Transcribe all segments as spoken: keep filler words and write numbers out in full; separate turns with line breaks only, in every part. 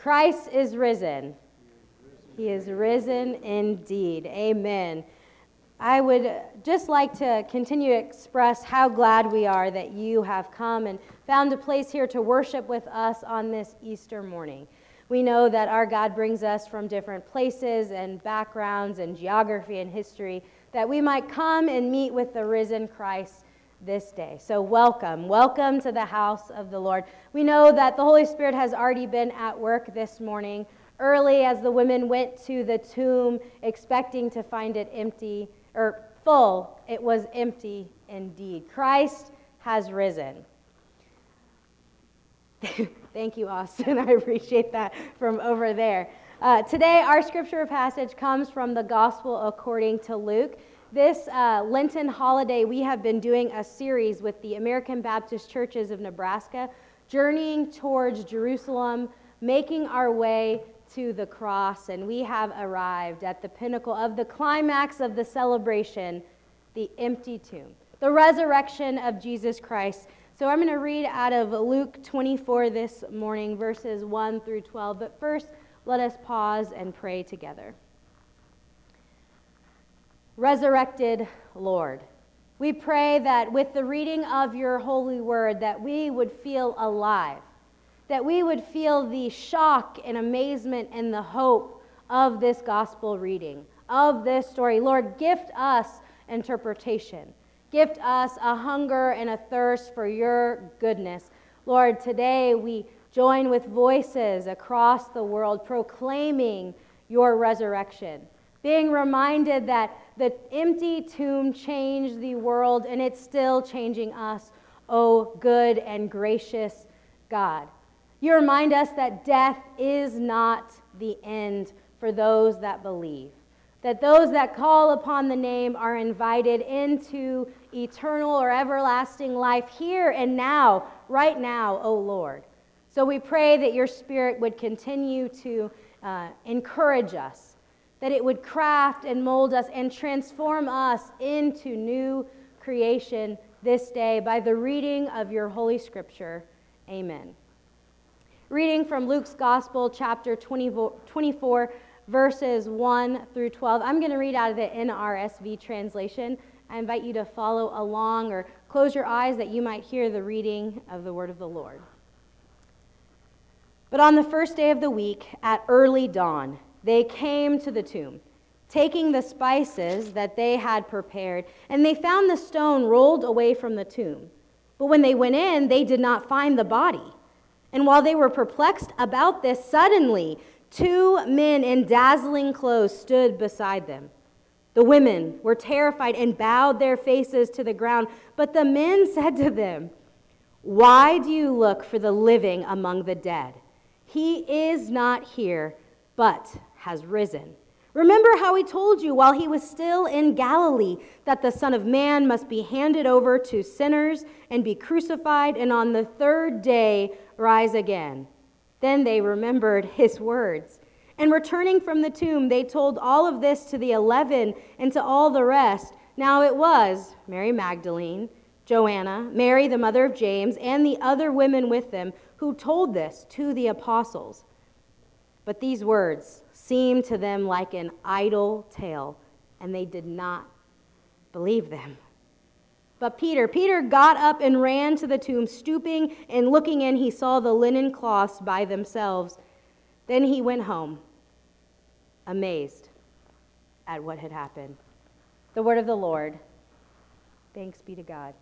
Christ is risen. He is risen indeed. Amen. I would just like to continue to express how glad we are that you have come and found a place here to worship with us on this Easter morning. We know that our God brings us from different places and backgrounds and geography and history, that we might come and meet with the risen Christ this day. So welcome. Welcome to the house of the Lord. We know that the Holy Spirit has already been at work this morning, early as the women went to the tomb expecting to find it empty, or full. It was empty indeed. Christ has risen. Thank you, Austin. I appreciate that from over there. Uh, today, our scripture passage comes from the Gospel according to Luke. This uh, Lenten holiday, we have been doing a series with the American Baptist Churches of Nebraska, journeying towards Jerusalem, making our way to the cross, and we have arrived at the pinnacle of the climax of the celebration, the empty tomb, the resurrection of Jesus Christ. So I'm going to read out of Luke twenty-four this morning, verses one through twelve, but first, let us pause and pray together. Resurrected Lord, we pray that with the reading of your holy word that we would feel alive, that we would feel the shock and amazement and the hope of this gospel reading, of this story. Lord, gift us interpretation. Gift us a hunger and a thirst for your goodness. Lord, today we join with voices across the world proclaiming your resurrection, being reminded that the empty tomb changed the world and it's still changing us, oh good and gracious God. You remind us that death is not the end for those that believe, that those that call upon the name are invited into eternal or everlasting life here and now, right now, O Lord. So we pray that your Spirit would continue to uh, encourage us, that it would craft and mold us and transform us into new creation this day by the reading of your Holy Scripture. Amen. Reading from Luke's Gospel, chapter twenty-four, verses one through twelve. I'm going to read out of the N R S V translation. I invite you to follow along or close your eyes that you might hear the reading of the word of the Lord. But on the first day of the week, at early dawn, they came to the tomb, taking the spices that they had prepared, and they found the stone rolled away from the tomb. But when they went in, they did not find the body. And while they were perplexed about this, suddenly two men in dazzling clothes stood beside them. The women were terrified and bowed their faces to the ground. But the men said to them, "Why do you look for the living among the dead? He is not here, but has risen. Remember how he told you while he was still in Galilee that the Son of Man must be handed over to sinners and be crucified, and on the third day rise again." Then they remembered his words. And returning from the tomb, they told all of this to the eleven and to all the rest. Now it was Mary Magdalene, Joanna, Mary the mother of James, and the other women with them who told this to the apostles. But these words seemed to them like an idle tale, and they did not believe them. But Peter, Peter got up and ran to the tomb, stooping and looking in, he saw the linen cloths by themselves. Then he went home, amazed at what had happened. The word of the Lord. Thanks be to God.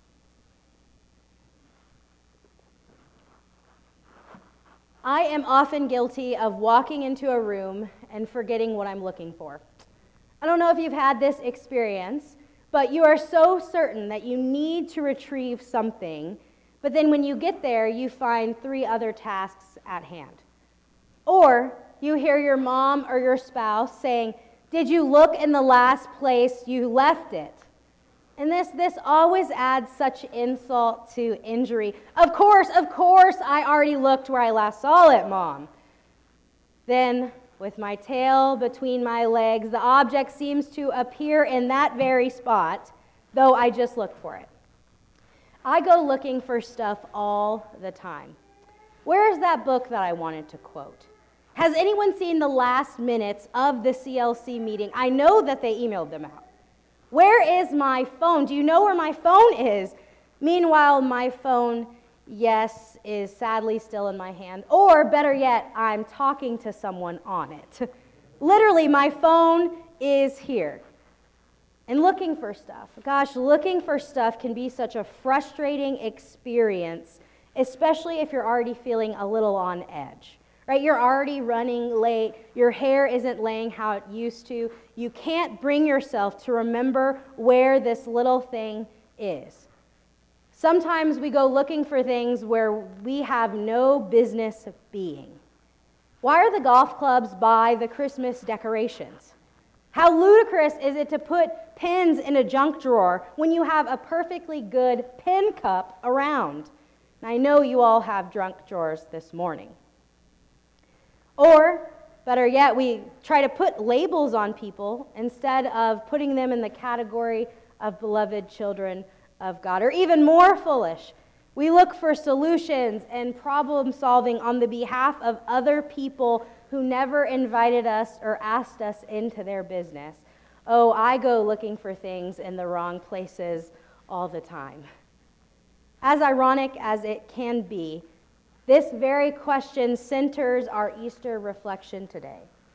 I am often guilty of walking into a room and forgetting what I'm looking for. I don't know if you've had this experience, but you are so certain that you need to retrieve something, but then when you get there, you find three other tasks at hand. Or you hear your mom or your spouse saying, "Did you look in the last place you left it?" And this, this always adds such insult to injury. Of course, of course, I already looked where I last saw it, Mom. Then, with my tail between my legs, the object seems to appear in that very spot, though I just looked for it. I go looking for stuff all the time. Where's that book that I wanted to quote? Has anyone seen the last minutes of the C L C meeting? I know that they emailed them out. Where is my phone? Do you know where my phone is? Meanwhile, my phone, yes, is sadly still in my hand. Or better yet, I'm talking to someone on it. Literally, my phone is here. And looking for stuff. Gosh, looking for stuff can be such a frustrating experience, especially if you're already feeling a little on edge. Right? You're already running late. Your hair isn't laying how it used to. You can't bring yourself to remember where this little thing is. Sometimes we go looking for things where we have no business being. Why are the golf clubs by the Christmas decorations? How ludicrous is it to put pins in a junk drawer when you have a perfectly good pin cup around? And I know you all have junk drawers this morning. Or, better yet, we try to put labels on people instead of putting them in the category of beloved children of God. Or even more foolish, we look for solutions and problem solving on the behalf of other people who never invited us or asked us into their business. Oh, I go looking for things in the wrong places all the time. As ironic as it can be, this very question centers our Easter reflection today.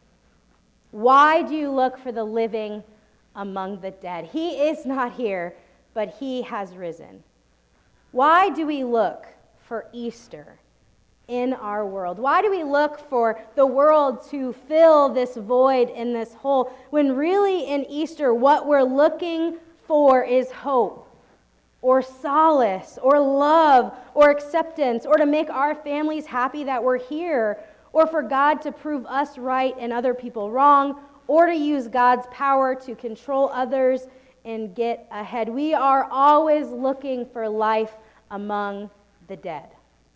Why do you look for the living among the dead? He is not here, but he has risen. Why do we look for Easter in our world? Why do we look for the world to fill this void in this hole when really in Easter what we're looking for is hope or solace or love or acceptance or to make our families happy that we're here or for God to prove us right and other people wrong or to use God's power to control others and get ahead? We are always looking for life among the dead.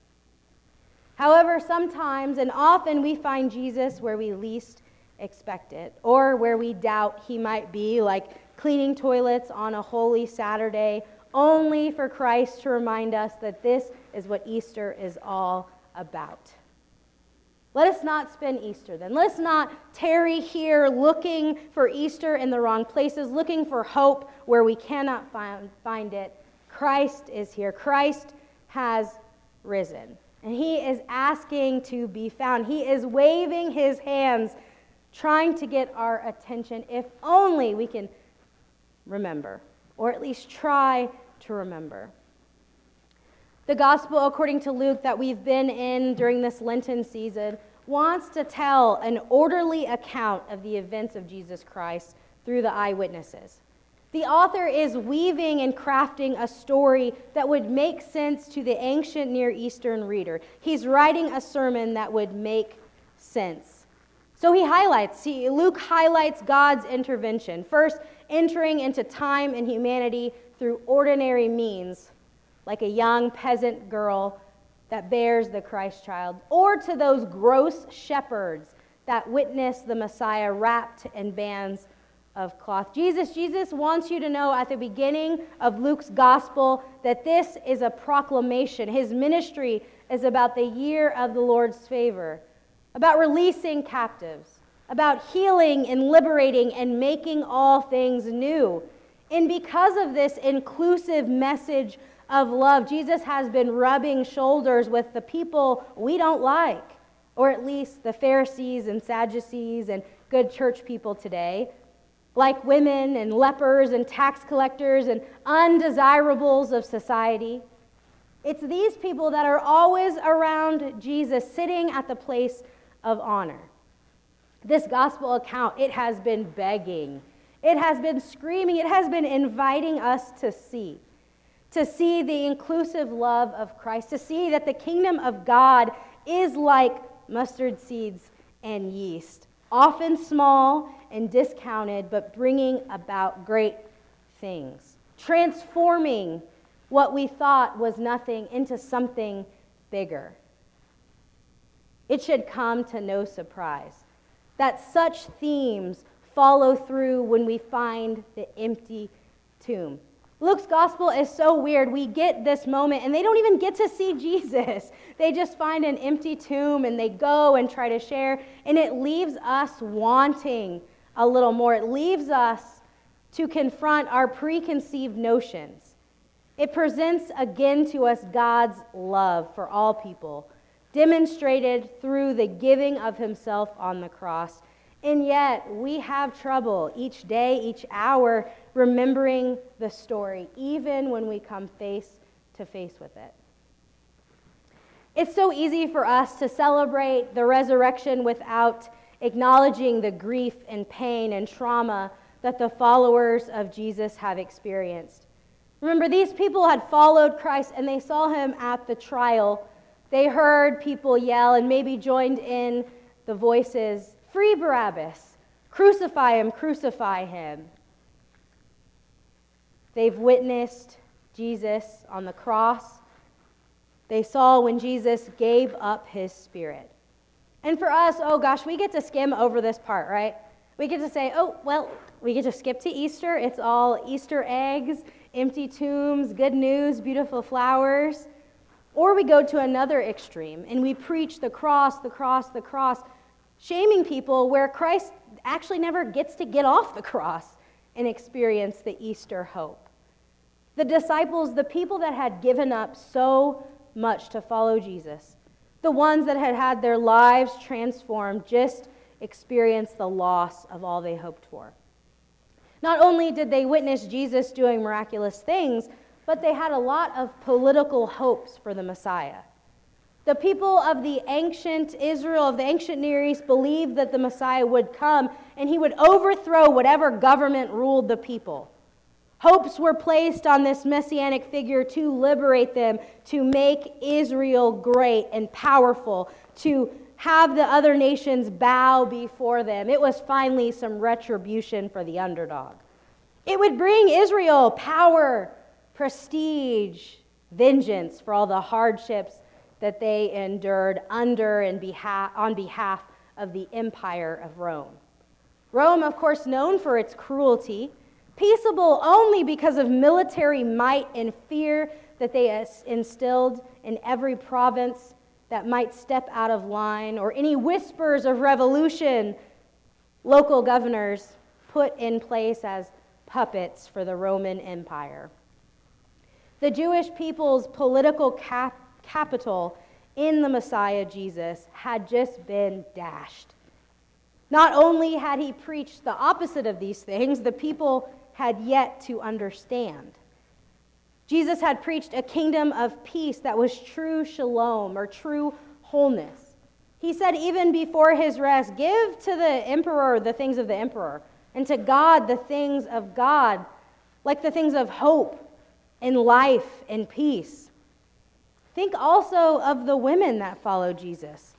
However, sometimes and often we find Jesus where we least expect it, or where we doubt he might be, like cleaning toilets on a holy Saturday, only for Christ to remind us that this is what Easter is all about. Let us not spend Easter then. Let's not tarry here looking for Easter in the wrong places, looking for hope where we cannot find, find it. Christ is here. Christ has risen. And he is asking to be found. He is waving his hands, trying to get our attention, if only we can remember, or at least try to remember. The gospel, according to Luke, that we've been in during this Lenten season, wants to tell an orderly account of the events of Jesus Christ through the eyewitnesses. The author is weaving and crafting a story that would make sense to the ancient Near Eastern reader. He's writing a sermon that would make sense. So he highlights, see, Luke highlights God's intervention, first entering into time and humanity through ordinary means, like a young peasant girl that bears the Christ child, or to those gross shepherds that witness the Messiah wrapped in bands of cloth. Jesus, Jesus wants you to know at the beginning of Luke's gospel that this is a proclamation. His ministry is about the year of the Lord's favor, about releasing captives, about healing and liberating and making all things new. And because of this inclusive message of love, Jesus has been rubbing shoulders with the people we don't like, or at least the Pharisees and Sadducees and good church people today, like women and lepers and tax collectors and undesirables of society. It's these people that are always around Jesus, sitting at the place of honor. This gospel account, it has been begging. It has been screaming. It has been inviting us to see. To see the inclusive love of Christ. To see that the kingdom of God is like mustard seeds and yeast. Often small and discounted, but bringing about great things. Transforming what we thought was nothing into something bigger. It should come to no surprise that such themes follow through when we find the empty tomb. Luke's gospel is so weird. We get this moment, and they don't even get to see Jesus. They just find an empty tomb, and they go and try to share, and it leaves us wanting a little more. It leaves us to confront our preconceived notions. It presents again to us God's love for all people, demonstrated through the giving of himself on the cross. And yet, we have trouble each day, each hour, remembering the story, even when we come face to face with it. It's so easy for us to celebrate the resurrection without acknowledging the grief and pain and trauma that the followers of Jesus have experienced. Remember, these people had followed Christ and they saw him at the trial. They heard people yell and maybe joined in the voices, "Free Barabbas! Crucify him, crucify him!" They've witnessed Jesus on the cross. They saw when Jesus gave up his spirit. And for us, oh gosh, we get to skim over this part, right? We get to say, oh, well, we get to skip to Easter. It's all Easter eggs, empty tombs, good news, beautiful flowers. Or we go to another extreme and we preach the cross, the cross, the cross, shaming people where Christ actually never gets to get off the cross and experience the Easter hope. The disciples, the people that had given up so much to follow Jesus, the ones that had had their lives transformed, just experienced the loss of all they hoped for. Not only did they witness Jesus doing miraculous things, but they had a lot of political hopes for the Messiah. The people of the ancient Israel, of the ancient Near East, believed that the Messiah would come and he would overthrow whatever government ruled the people. Hopes were placed on this messianic figure to liberate them, to make Israel great and powerful, to have the other nations bow before them. It was finally some retribution for the underdog. It would bring Israel power, prestige, vengeance for all the hardships that they endured under and behalf, on behalf of the empire of Rome. Rome, of course, known for its cruelty, peaceable only because of military might and fear that they instilled in every province that might step out of line, or any whispers of revolution, local governors put in place as puppets for the Roman Empire. The Jewish people's political cap- capital in the Messiah Jesus had just been dashed. Not only had he preached the opposite of these things, the people had yet to understand. Jesus had preached a kingdom of peace that was true shalom, or true wholeness. He said even before his rest, give to the emperor the things of the emperor, and to God the things of God, like the things of hope and life and peace. Think also of the women that followed Jesus.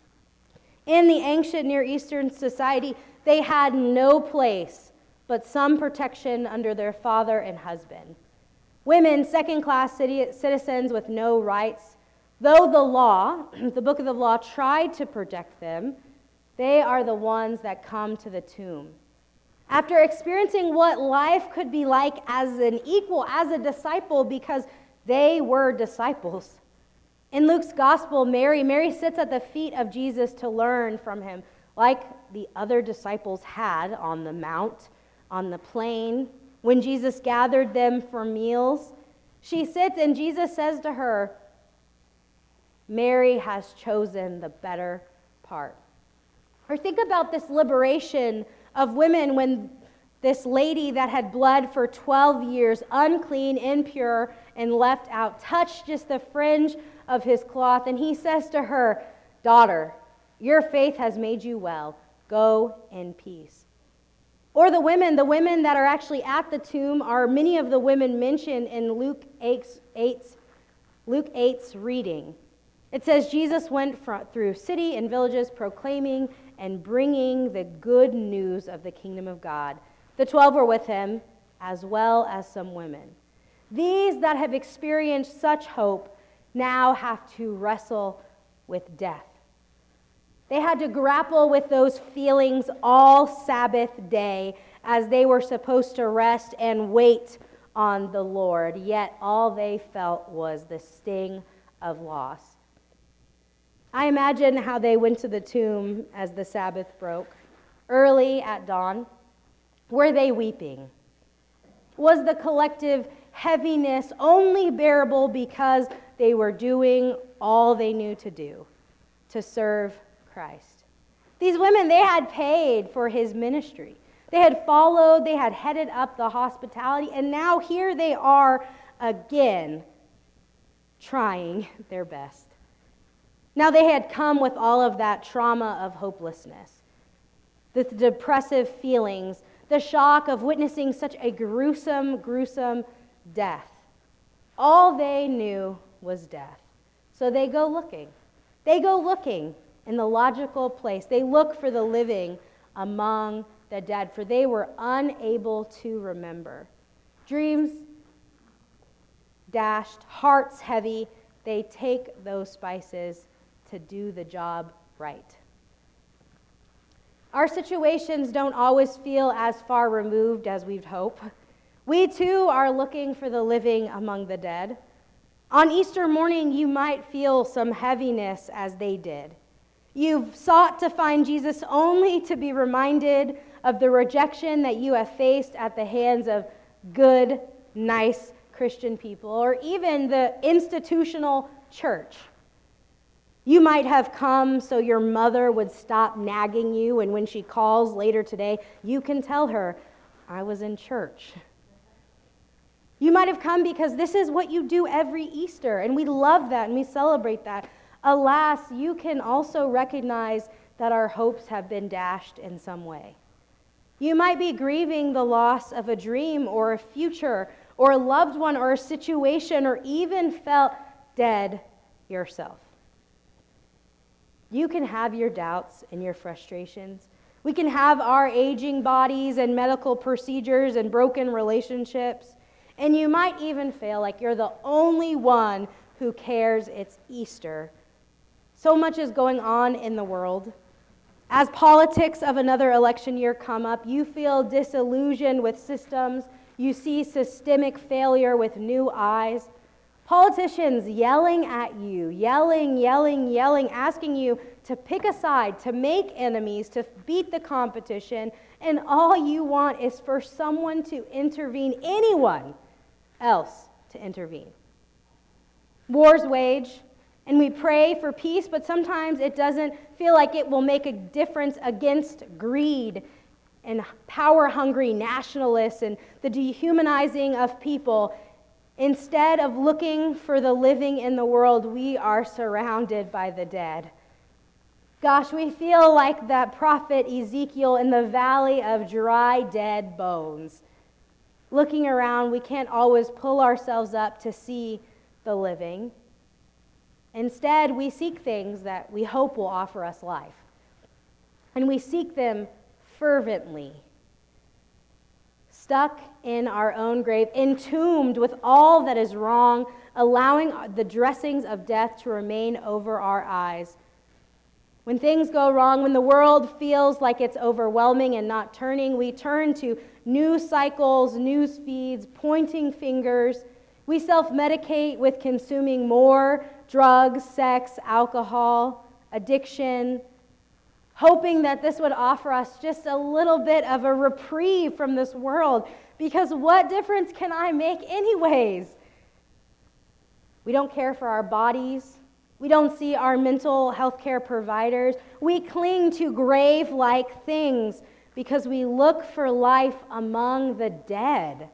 In the ancient Near Eastern society, they had no place but some protection under their father and husband. Women, second-class citizens with no rights, though the law, the book of the law, tried to protect them, they are the ones that come to the tomb. After experiencing what life could be like as an equal, as a disciple, because they were disciples. In Luke's gospel, Mary, Mary sits at the feet of Jesus to learn from him, like the other disciples had on the mount, on the plain, when Jesus gathered them for meals. She sits and Jesus says to her, Mary has chosen the better part. Or think about this liberation of women when this lady that had bled for twelve years, unclean, impure, and left out, touched just the fringe of his cloth, and he says to her, daughter, your faith has made you well. Go in peace. Or the women, the women that are actually at the tomb are many of the women mentioned in Luke eight's, Luke eight's reading. It says, Jesus went through city and villages proclaiming and bringing the good news of the kingdom of God. The twelve were with him, as well as some women. These that have experienced such hope now have to wrestle with death. They had to grapple with those feelings all Sabbath day as they were supposed to rest and wait on the Lord, yet all they felt was the sting of loss. I imagine how they went to the tomb as the Sabbath broke. Early at dawn, were they weeping? Was the collective heaviness only bearable because they were doing all they knew to do, to serve Christ? These women, they had paid for his ministry. They had followed, they had headed up the hospitality, and now here they are again, trying their best. Now they had come with all of that trauma of hopelessness, the depressive feelings, the shock of witnessing such a gruesome, gruesome death. All they knew was death. So they go looking. They go looking in the logical place. They look for the living among the dead, for they were unable to remember. Dreams dashed, hearts heavy, they take those spices to do the job right. Our situations don't always feel as far removed as we'd hope. We too are looking for the living among the dead. On Easter morning, you might feel some heaviness as they did. You've sought to find Jesus only to be reminded of the rejection that you have faced at the hands of good, nice Christian people, or even the institutional church. You might have come so your mother would stop nagging you, and when she calls later today, you can tell her, I was in church. You might have come because this is what you do every Easter, and we love that and we celebrate that. Alas, you can also recognize that our hopes have been dashed in some way. You might be grieving the loss of a dream or a future or a loved one or a situation, or even felt dead yourself. You can have your doubts and your frustrations. We can have our aging bodies and medical procedures and broken relationships. And you might even feel like you're the only one who cares it's Easter. So much is going on in the world. As politics of another election year come up, you feel disillusioned with systems. You see systemic failure with new eyes. Politicians yelling at you, yelling, yelling, yelling, asking you to pick a side, to make enemies, to beat the competition, and all you want is for someone to intervene, anyone else to intervene. Wars wage, and we pray for peace, but sometimes it doesn't feel like it will make a difference against greed and power-hungry nationalists and the dehumanizing of people. Instead of looking for the living in the world, we are surrounded by the dead. Gosh, we feel like that prophet Ezekiel in the valley of dry, dead bones. Looking around, we can't always pull ourselves up to see the living. Instead, we seek things that we hope will offer us life. And we seek them fervently. Stuck in our own grave, entombed with all that is wrong, allowing the dressings of death to remain over our eyes. When things go wrong, when the world feels like it's overwhelming and not turning, we turn to news cycles, news feeds, pointing fingers. We self-medicate with consuming more drugs, sex, alcohol, addiction, hoping that this would offer us just a little bit of a reprieve from this world. Because what difference can I make anyways? We don't care for our bodies. We don't see our mental health care providers. We cling to grave-like things because we look for life among the dead.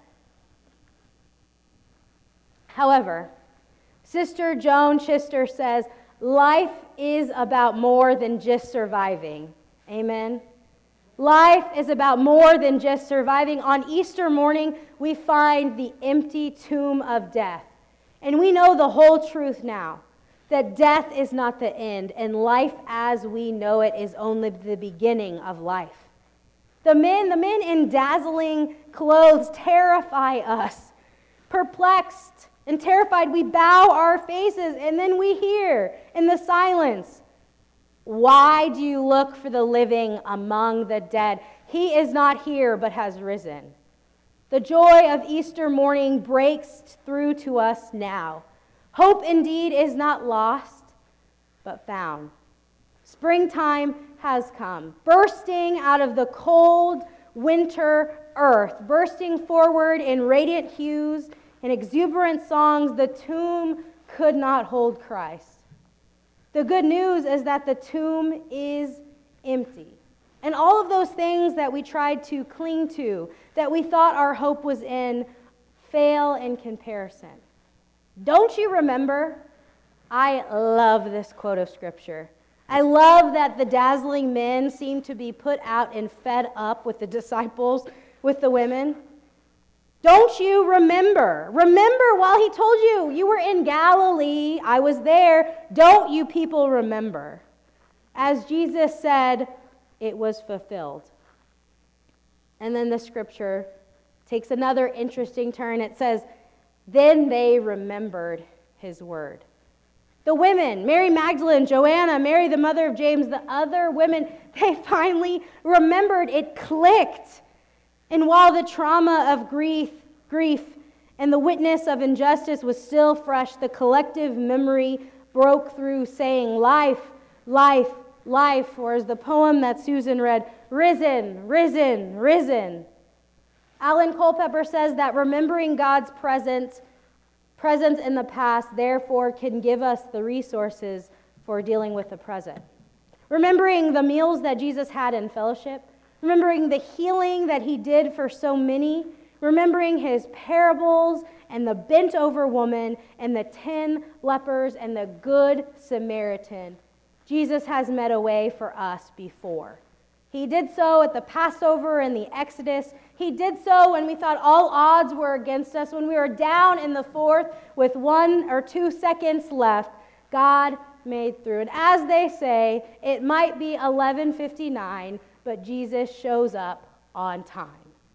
However, Sister Joan Chittister says, life is about more than just surviving. Amen? Life is about more than just surviving. On Easter morning, we find the empty tomb of death. And we know the whole truth now, that death is not the end, and life as we know it is only the beginning of life. The men, the men in dazzling clothes terrify us. Perplexed and terrified, we bow our faces, and then we hear in the silence, why do you look for the living among the dead? He is not here, but has risen. The joy of Easter morning breaks through to us now. Hope indeed is not lost, but found. Springtime has come, bursting out of the cold winter earth, bursting forward in radiant hues and exuberant songs. The tomb could not hold Christ. The good news is that the tomb is empty. And all of those things that we tried to cling to, that we thought our hope was in, fail in comparison. Don't you remember? I love this quote of Scripture. I love that the dazzling men seem to be put out and fed up with the disciples, with the women. Don't you remember? Remember while he told you, you were in Galilee, I was there. Don't you people remember? As Jesus said, it was fulfilled. And then the scripture takes another interesting turn. It says, then they remembered his word. The women, Mary Magdalene, Joanna, Mary the mother of James, the other women, they finally remembered. It clicked. And while the trauma of grief, grief and the witness of injustice was still fresh, the collective memory broke through saying, life, life, life, or as the poem that Susan read, risen, risen, risen. Alan Culpepper says that remembering God's presence, presence in the past, therefore, can give us the resources for dealing with the present. Remembering the meals that Jesus had in fellowship, remembering the healing that he did for so many, remembering his parables and the bent-over woman and the ten lepers and the good Samaritan. Jesus has met a way for us before. He did so at the Passover and the Exodus. He did so when we thought all odds were against us, when we were down in the fourth with one or two seconds left. God made through. And as they say, it might be eleven fifty-nine, but Jesus shows up on time.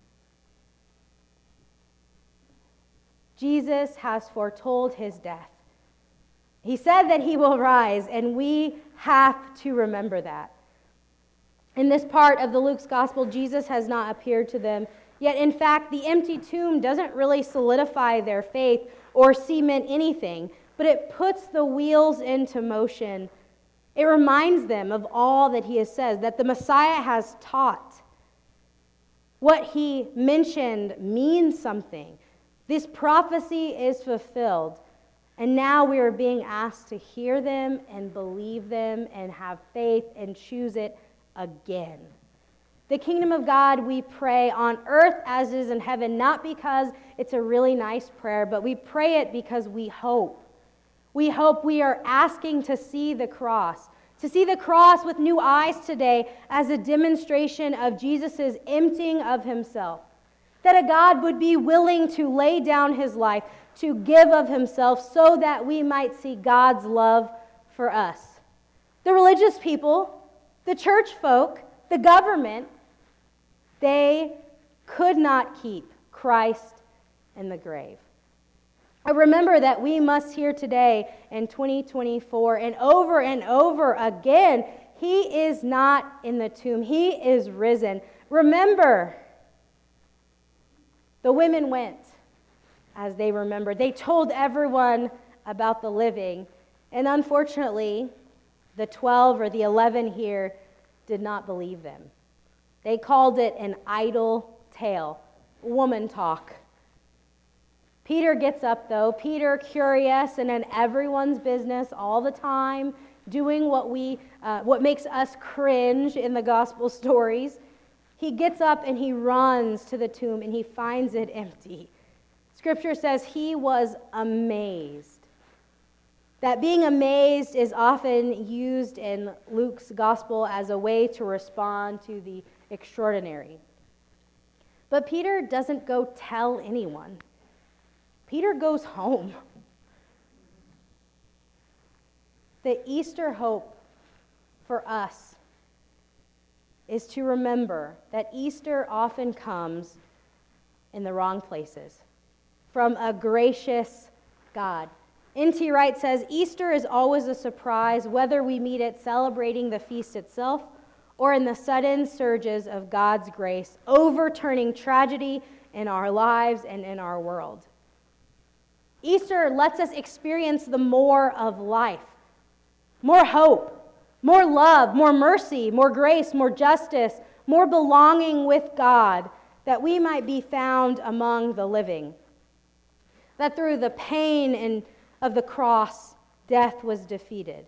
Jesus has foretold his death. He said that he will rise, and we have to remember that. In this part of the Luke's gospel, Jesus has not appeared to them. Yet, in fact, the empty tomb doesn't really solidify their faith or cement anything, but it puts the wheels into motion. It reminds them of all that he has said, that the Messiah has taught. What he mentioned means something. This prophecy is fulfilled. And now we are being asked to hear them and believe them and have faith and choose it again. The kingdom of God, we pray on earth as is in heaven, not because it's a really nice prayer, but we pray it because we hope. We hope. We are asking to see the cross, to see the cross with new eyes today as a demonstration of Jesus' emptying of himself. That a God would be willing to lay down his life, to give of himself so that we might see God's love for us. The religious people, the church folk, the government, they could not keep Christ in the grave. I remember that we must hear today in twenty twenty-four and over and over again, he is not in the tomb. He is risen. Remember, the women went as they remembered. They told everyone about the living. And unfortunately, the twelve or the eleven here did not believe them. They called it an idle tale, woman talk. Peter gets up, though. Peter, curious and in everyone's business all the time, doing what we, uh, what makes us cringe in the gospel stories. He gets up and he runs to the tomb and he finds it empty. Scripture says he was amazed. That being amazed is often used in Luke's gospel as a way to respond to the extraordinary. But Peter doesn't go tell anyone. Peter goes home. The Easter hope for us is to remember that Easter often comes in the wrong places from a gracious God. N T Wright says, Easter is always a surprise, whether we meet it celebrating the feast itself or in the sudden surges of God's grace, overturning tragedy in our lives and in our world. Easter lets us experience the more of life, more hope, more love, more mercy, more grace, more justice, more belonging with God, that we might be found among the living. That through the pain and of the cross, death was defeated.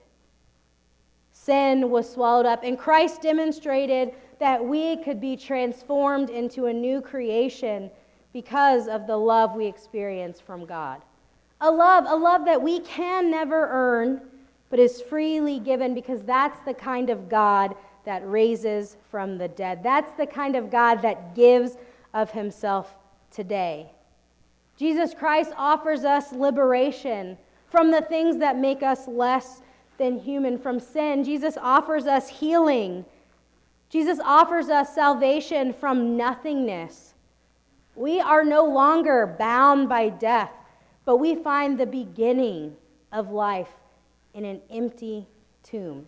Sin was swallowed up, and Christ demonstrated that we could be transformed into a new creation because of the love we experience from God. A love, a love that we can never earn, but is freely given, because that's the kind of God that raises from the dead. That's the kind of God that gives of himself today. Jesus Christ offers us liberation from the things that make us less than human, from sin. Jesus offers us healing. Jesus offers us salvation from nothingness. We are no longer bound by death, but we find the beginning of life in an empty tomb.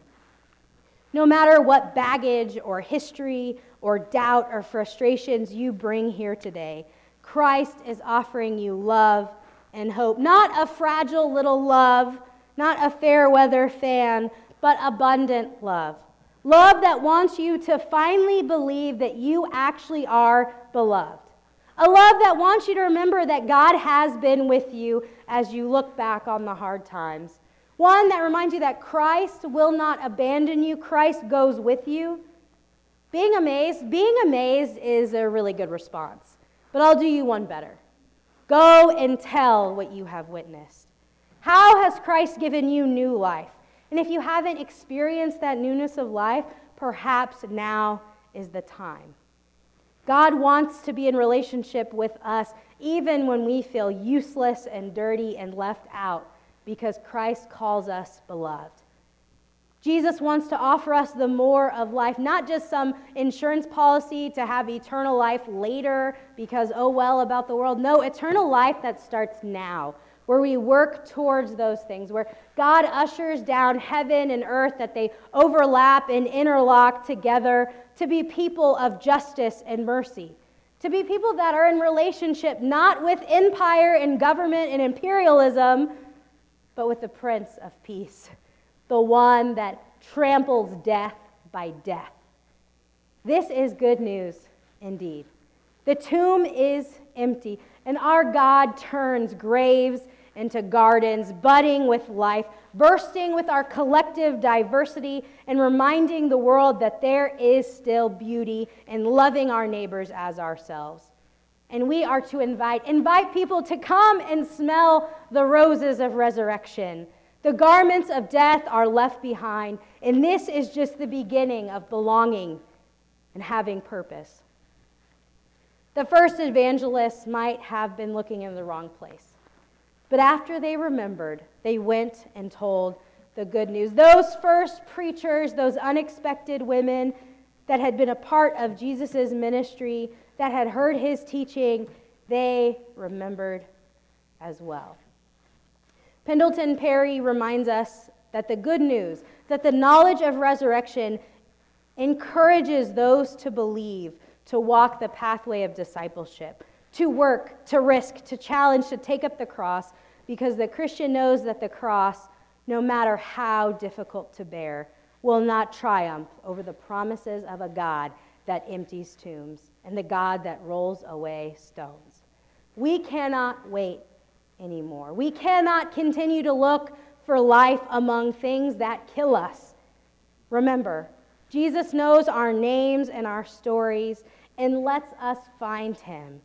No matter what baggage or history or doubt or frustrations you bring here today, Christ is offering you love and hope. Not a fragile little love, not a fair weather fan, but abundant love. Love that wants you to finally believe that you actually are beloved. A love that wants you to remember that God has been with you as you look back on the hard times. One that reminds you that Christ will not abandon you. Christ goes with you. Being amazed, being amazed is a really good response. But I'll do you one better. Go and tell what you have witnessed. How has Christ given you new life? And if you haven't experienced that newness of life, perhaps now is the time. God wants to be in relationship with us even when we feel useless and dirty and left out, because Christ calls us beloved. Jesus wants to offer us the more of life, not just some insurance policy to have eternal life later because, oh well, about the world. No, eternal life that starts now, where we work towards those things, where God ushers down heaven and earth, that they overlap and interlock together to be people of justice and mercy, to be people that are in relationship not with empire and government and imperialism, but with the Prince of Peace, the one that tramples death by death. This is good news indeed. The tomb is empty, and our God turns graves into gardens, budding with life, bursting with our collective diversity, and reminding the world that there is still beauty in loving our neighbors as ourselves. And we are to invite, invite people to come and smell the roses of resurrection. The garments of death are left behind, and this is just the beginning of belonging and having purpose. The first evangelists might have been looking in the wrong place. But after they remembered, they went and told the good news. Those first preachers, those unexpected women that had been a part of Jesus' ministry, that had heard his teaching, they remembered as well. Pendleton Perry reminds us that the good news, that the knowledge of resurrection encourages those to believe, to walk the pathway of discipleship, to work, to risk, to challenge, to take up the cross, because the Christian knows that the cross, no matter how difficult to bear, will not triumph over the promises of a God that empties tombs and the God that rolls away stones. We cannot wait anymore. We cannot continue to look for life among things that kill us. Remember, Jesus knows our names and our stories and lets us find him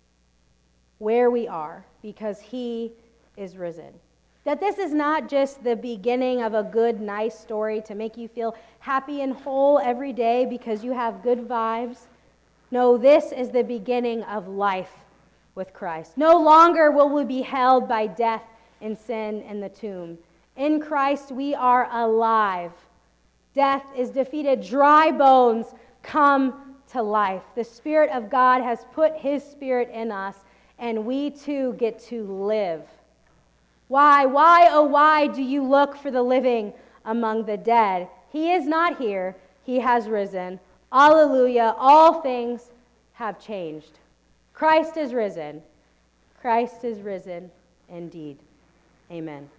where we are, because he is risen. That this is not just the beginning of a good, nice story to make you feel happy and whole every day because you have good vibes. No, this is the beginning of life with Christ. No longer will we be held by death and sin and the tomb. In Christ, we are alive. Death is defeated. Dry bones come to life. The Spirit of God has put his Spirit in us, and we too get to live. Why, why, oh why do you look for the living among the dead? He is not here. He has risen. Alleluia. All things have changed. Christ is risen. Christ is risen indeed. Amen.